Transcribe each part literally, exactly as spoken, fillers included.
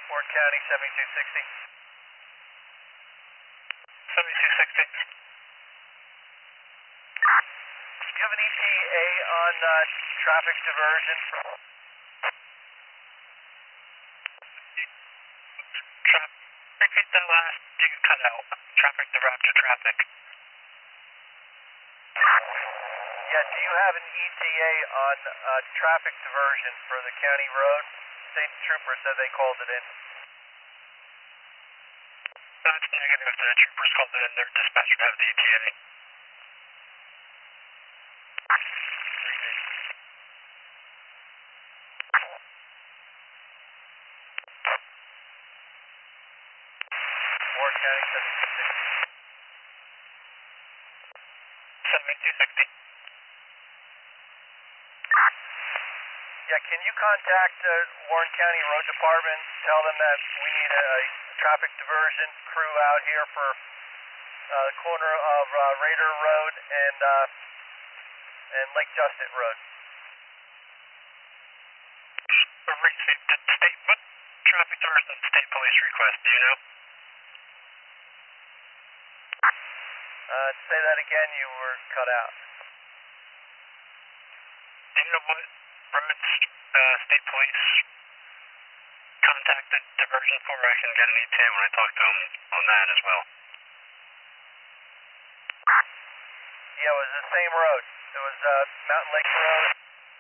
Warren County, seventy-two sixty. seventy-two sixty. Do you have an E T A on uh, traffic diversion? Tra- repeat that last, you can cut out. Traffic divert to traffic. Yeah, do you have an E T A on uh, traffic diversion for the county road? State trooper said they called it in. That's negative. The troopers called it in. Their dispatcher have the E T A. Warren County, seventy-two sixty. seventy-two sixty. Yeah, can you contact the uh, Warren County Road Department, tell them that we need a, a traffic diversion crew out here for uh, the corner of uh, Raider Road and uh, and Lake Justin Road? Receive the state, what traffic diversion did state police request, do you know? Uh, say that again, you were cut out. Do you know what roads uh, state police contacted diversion for? I can get an E T A when I talk to them on that as well. Yeah, it was the same road. It was uh, Mountain Lake Road.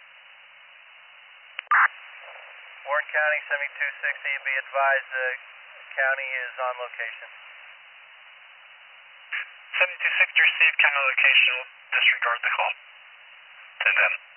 Warren County, seventy-two sixty. Be advised the county is on location. seventy-two sixty received county location. Disregard the call to them.